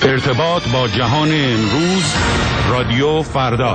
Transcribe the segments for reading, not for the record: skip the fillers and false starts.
ارتباط با جهان امروز، رادیو فردا.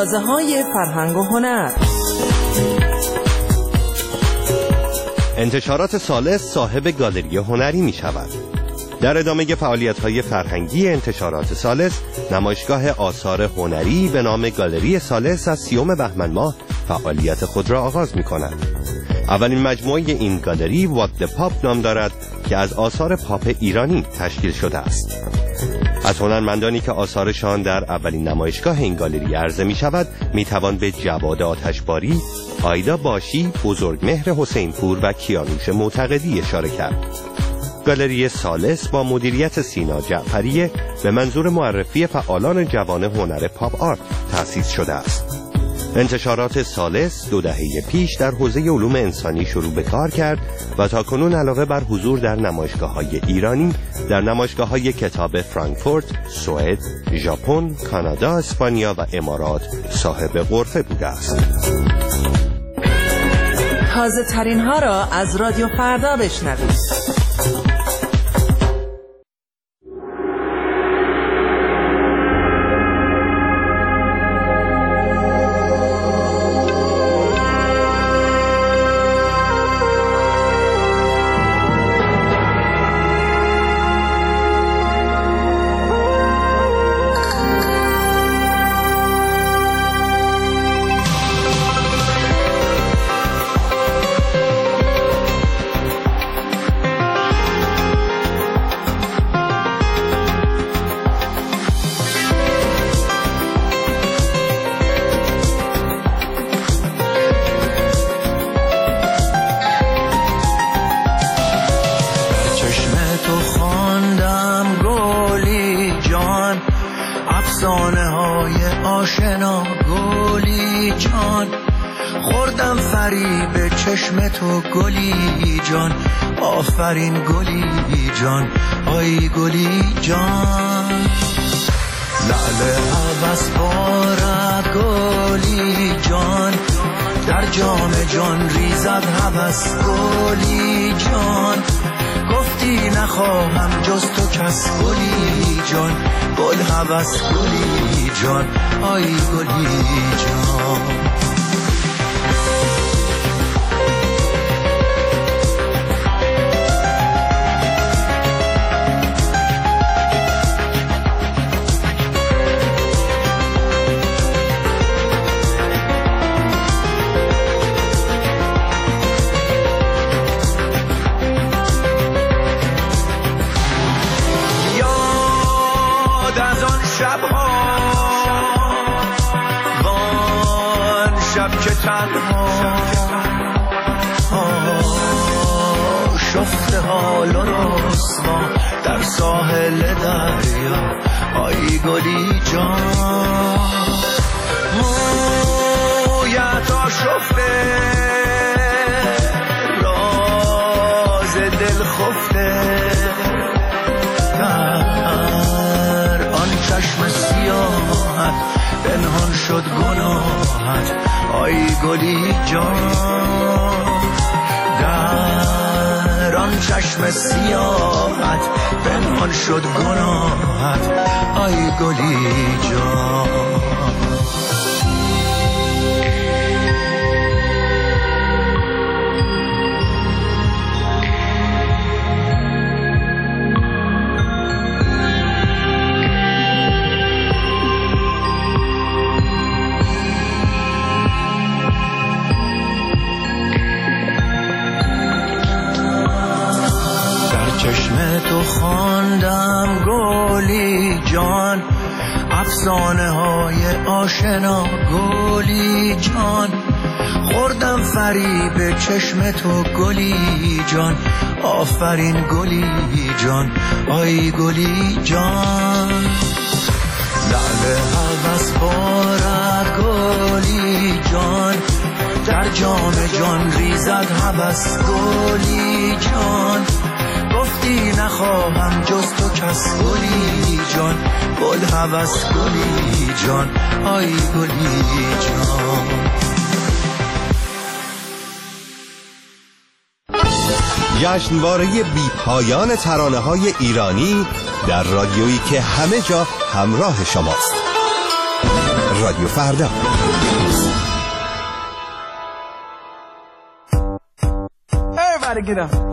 تازه‌های فرهنگ و هنر. انتشارات ثالث صاحب گالری هنری می شود. در ادامه فعالیت‌های فرهنگی انتشارات ثالث، نمایشگاه آثار هنری به نام گالری ثالث از 30 بهمن ماه فعالیت خود را آغاز می کند. اولین مجموعه این گالری وات د پاپ نام دارد که از آثار پاپ ایرانی تشکیل شده است. از هنرمندانی که آثارشان در اولین نمایشگاه این گالری عرضه می شود می توان به جواد آتشباری، آیدا باشی، بزرگمهر حسینپور و کیانوش معتقدی اشاره کرد. گالری ثالث با مدیریت سینا جعفریه به منظور معرفی فعالان جوان هنر پاپ آرت تأسیس شده است. انتشارات ثالث 2 دهه پیش در حوزه علوم انسانی شروع به کار کرد و تاکنون علاوه بر حضور در نمایشگاه‌های ایرانی، در نمایشگاه‌های کتاب فرانکفورت، سوئد، ژاپن، کانادا، اسپانیا و امارات صاحب غرفه بوده است. تازه ترین ها را از رادیو فردا بشنوید. آشنا گلی جان، خوردم فریب چشم تو گلی جان، آفرین گلی جان، آی گلی جان. لعل عوض بارد گلی جان، در جام جان ریزد هوس گلی جان. گفتی نخواهم جز تو کس گلی جان، گل هوس گلی جان، آی گلی جان. شفته حال و رسوا در ساحل دریا، آی گلی جان. مویت آشفته راز دل خفته، در آن چشم سیاحت پنهان شد گناهت، آی گلی جان. در آن چشم سیاحت پنهان شد گناهت، آی گلی جان. چشم تو خواندم گلی جان، افسانه های آشنا گلی جان. خوردم فریب چشم تو گلی جان، آفرین گلی جان، آی گلی جان. لعل هوس بارد گلی جان، در جام جان ریزد هوس گلی جان. گفتی نخواهم جز تو کس گلی جان، گل هوس گلی جان، آی گلی جان. جشنواره بی پایان ترانه‌های ایرانی در رادیویی که همه جا همراه شماست. رادیو فردا. Everybody get up.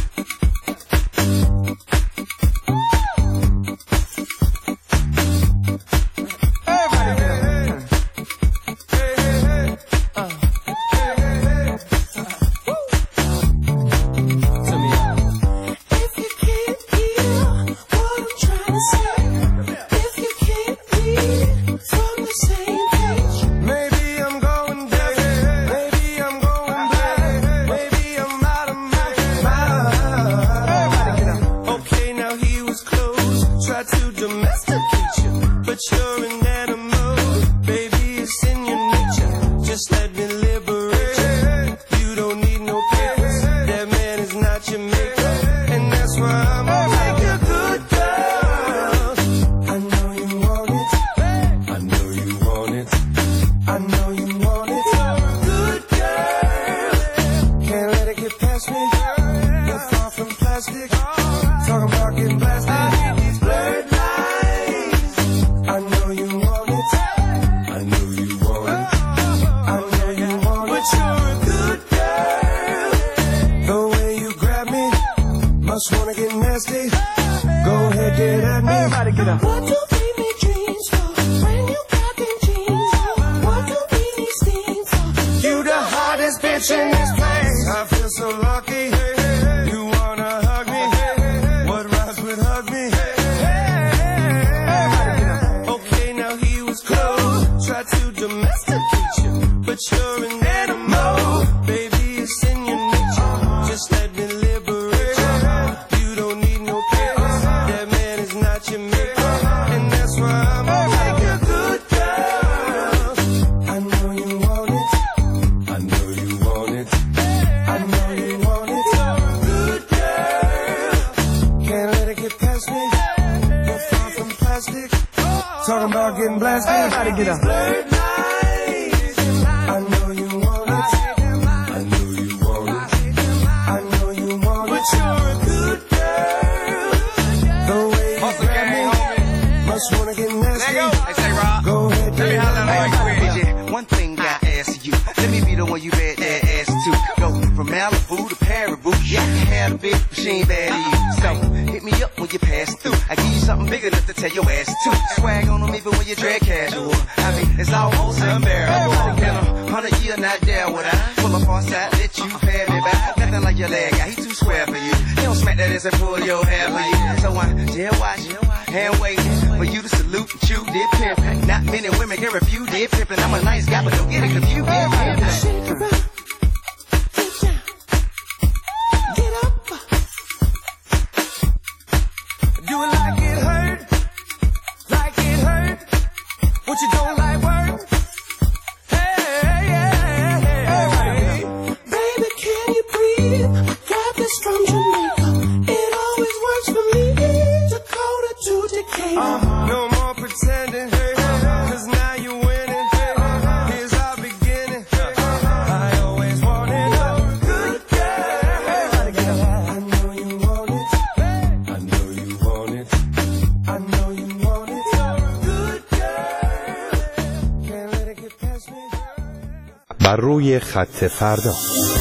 بر روی خط فردا.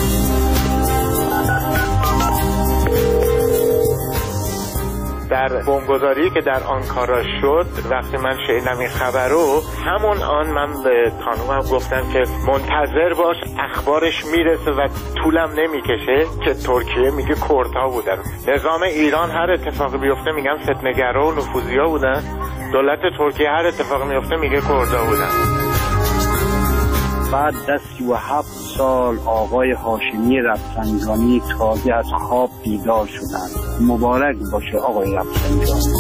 در بمبگذاری که در آنکارا شد، وقتی من شنیدم این خبر رو، همون آن من به خانومم گفتم که منتظر باش، اخبارش میرسه و طولم نمیکشه که ترکیه میگه کردها بودن. نظام ایران هر اتفاقی بیفته میگن فتنه‌گرا و نفوذی‌ها بودن، دولت ترکیه هر اتفاقی میفته میگه کردها بودن. بعد از 37 سال آقای هاشمی رفسنجانی تازه از خواب بیدار شدند. مبارک باشه آقای رفسنجانی.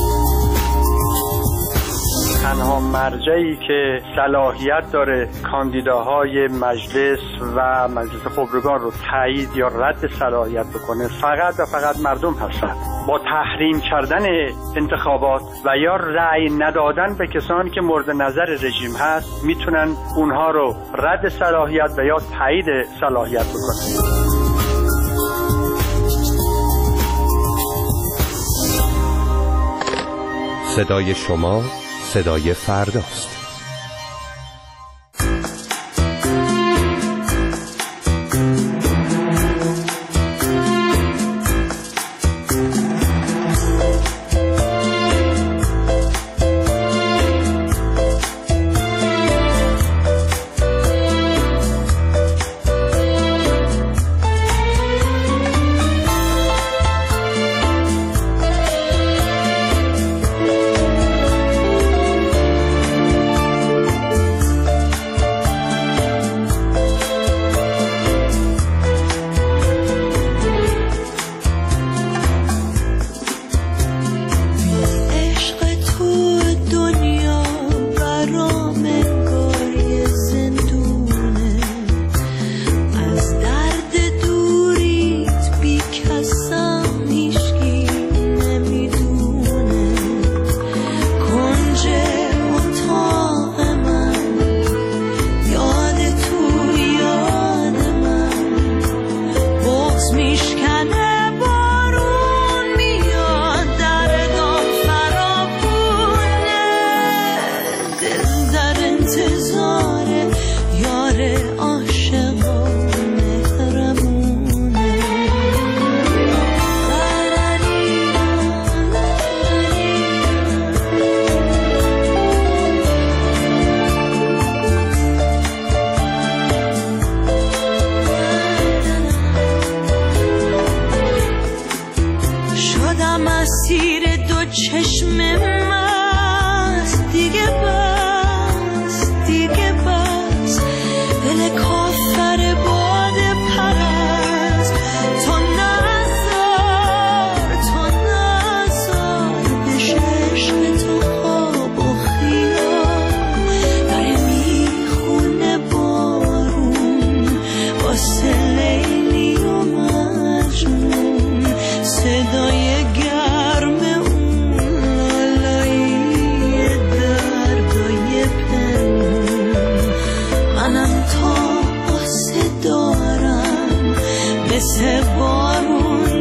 تنها مرجعی که صلاحیت داره کاندیداهای مجلس و مجلس خبرگان رو تایید یا رد صلاحیت بکنه فقط و فقط مردم هستند. با تحریم کردن انتخابات و یا رأی ندادن به کسانی که مورد نظر رژیم هست میتونن اونها رو رد صلاحیت و یا تایید صلاحیت بکنن. صدای شما صدای فرداست. تا آسه دارم، مثل بارون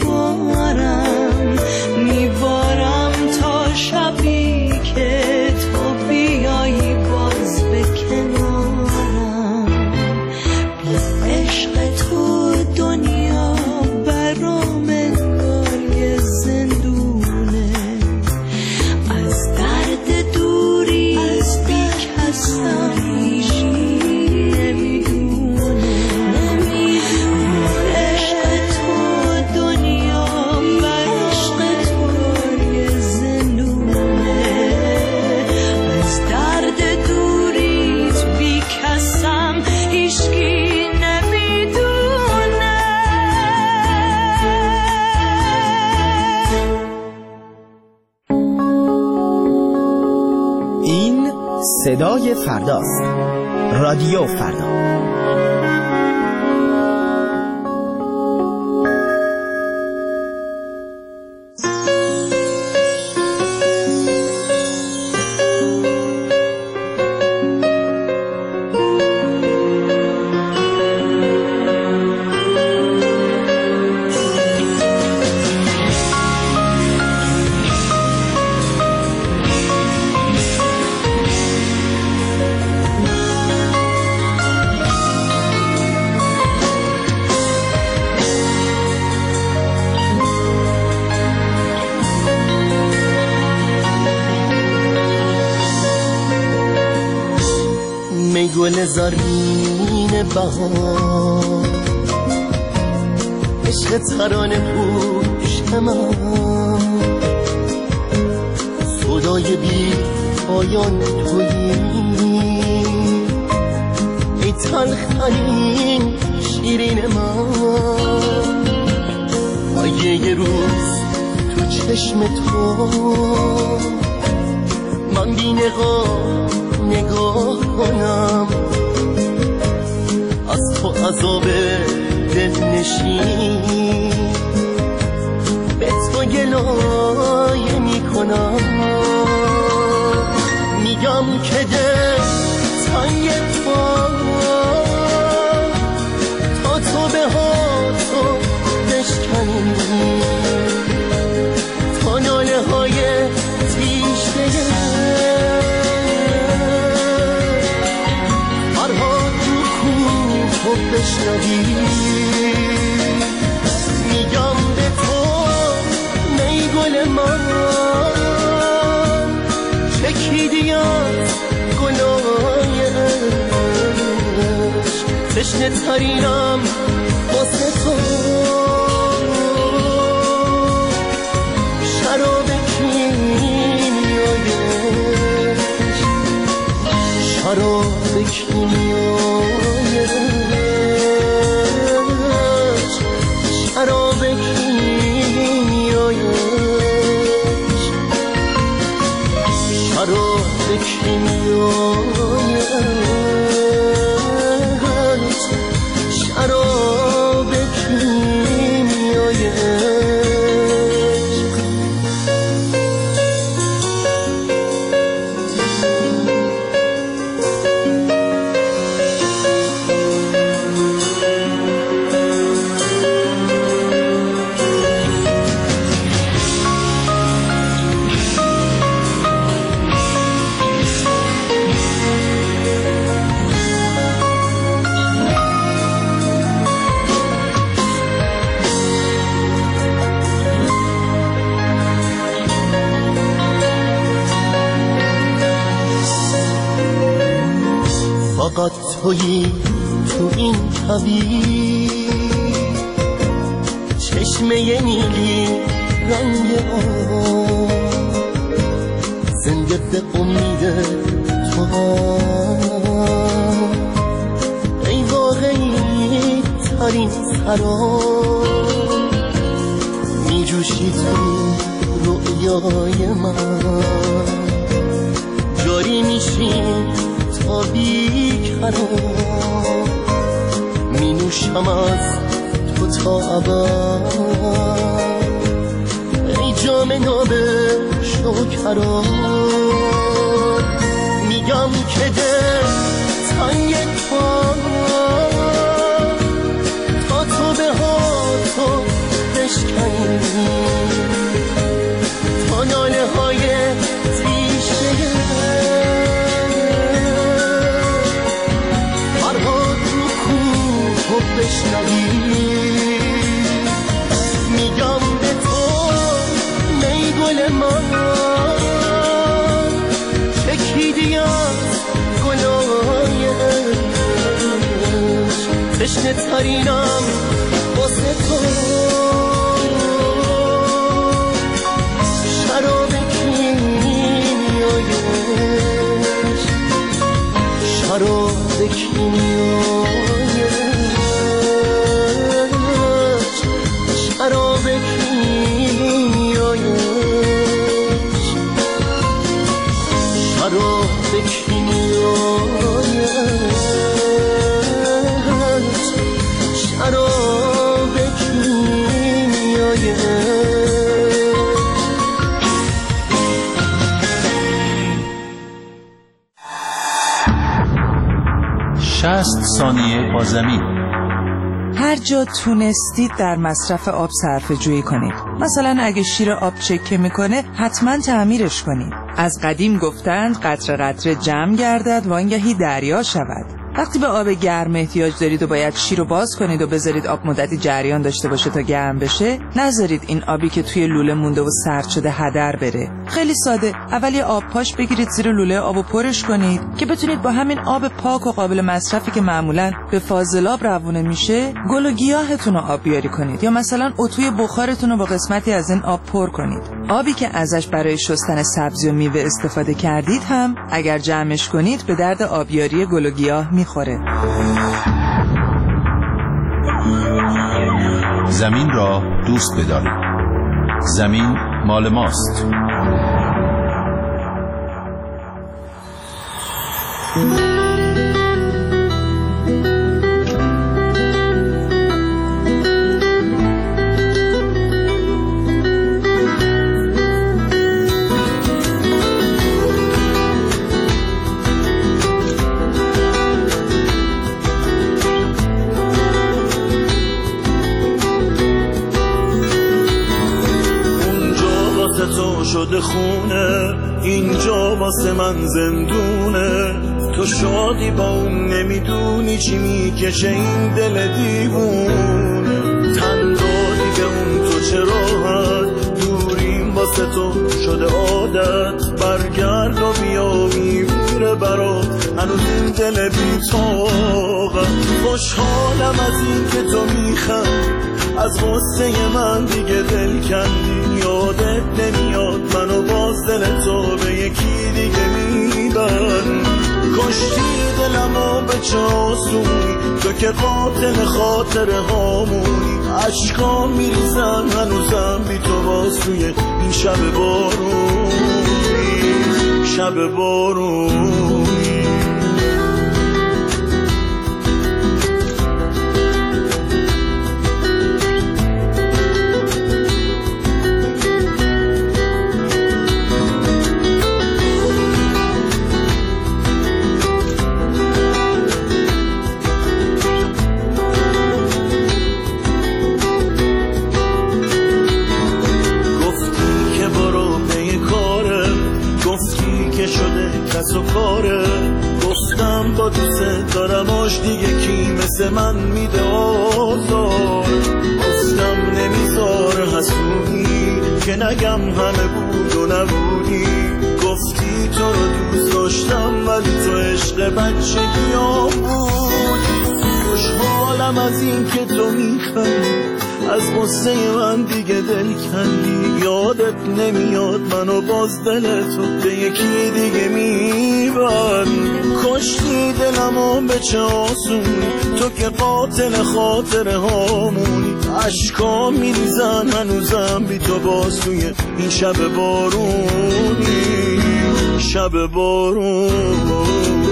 میبارم تا شبی که تو بیایی باز به کنارم. بی عشق تو دنیا برام انگار یه زندونه، از درد دوری بی کسم نمیدونه. عشق تو دنیا عشق تو یه زندونه، از درد دوریت بی کسم هیچکی نمیدونه. این صدای فرداست. رادیو فردا. گل زرین بهار، عشق ترانه پوش من، صدای بی پایان تویی، ای تلخترین شیرین من. اگه یه روز تو چشم تو من بی نگاه کنم، از تو عذاب دلنشین به تو گلایه میکنم. میگم که دل تنگ تا تو به هاتو بشکنی، تا ناله های تیشه بشنوی. میگم به تو ای گل من، چکیدی از گلای عشق، تشنه ترینم واسه تو. شراب کیمیای عشق، شراب کیمیای عشق، شراب کیمیای عشق، شراب کیمیای عشق، شراب کیمیای عشق. فقط تویی تو این کویر، چشمه نیلی رنگ آب، زنده به امید تو. ای واقعی ترین سراب، میجوشی تو رویای من، جاری میشی تا بی‌قرار، می نوشم از تو تا ابد. ای جام ناب شکران، میگم که دل تنگ پا تا تو به هاتو بشکنی تا ناله های تیشه فرهاد رو کوه بشنوی میگم به تو می گل من چکیدی از گلای تشنه ترینم واسه تو شراب کیمیایش شراب کیمیایش شراب کیمیایش شراب کیمیایش شراب کیمیایش 60 ثانیه با زمین. هر جا تونستید در مصرف آب صرفه جویی کنید. مثلا اگه شیر آب چکه میکنه حتما تعمیرش کنید. از قدیم گفتند قطره قطره جمع گردد وانگهی دریا شود. وقتی به آب گرم احتیاج دارید و باید شیر رو باز کنید و بذارید آب مدتی جریان داشته باشه تا گرم بشه، نذارید این آبی که توی لوله مونده و سرد شده هدر بره. خیلی ساده، اول یه آب پاش بگیرید زیر لوله آبو پرش کنید که بتونید با همین آب پاک و قابل مصرفی که معمولاً به فاضلاب روونه میشه گل و گیاهتون رو آبیاری کنید، یا مثلا اتوی بخارتون رو با قسمتی از این آب پر کنید. آبی که ازش برای شستن سبزی و میوه استفاده کردید هم اگر جمعش کنید به درد آبیاری گل و گیاه میخوره. زمین را دوست بدارید. زمین مال ماست. تو شده خونه، اینجا واسه من زندونه. تو شادی با اون نمیدونی چی میکشه این دل دیوونه. تن دادی به اون تو چه راحت، دوریم واسه تو شده عادت. برگرد و بیا میمیره برات هنوز این دل بی‌طاقت. خوشحالم از این که تو میخند، از غصه من دیگه دل کندی. یادت نمیاد منو باز دل تو به یکی دیگه میبند. کشتی دلمو به چه آسونی، تو که قاتل خاطره هامونی. عشقا میریزن هنوزم بی تو باز توی این شب بارونی، شب بارونی. کس و کاره گفتم با دوست دارم آش دیگه کی مثل من میده آزار. گفتم نمیذار حسونی که نگم همه بود و نبودی. گفتی تو رو دوست داشتم ولی تو عشق بچگی ها بودی. خوشحالم از این که تو میخندی، از غصه من دیگه دل کندی. یادت نمیاد منو باز دل تو به یکی دیگه میبند. کشتی دلمو به چه آسونی، تو که قاتل خاطره هامونی. عشقا میریزن هنوزم بی تو باز توی این شب بارونی، شب بارونی.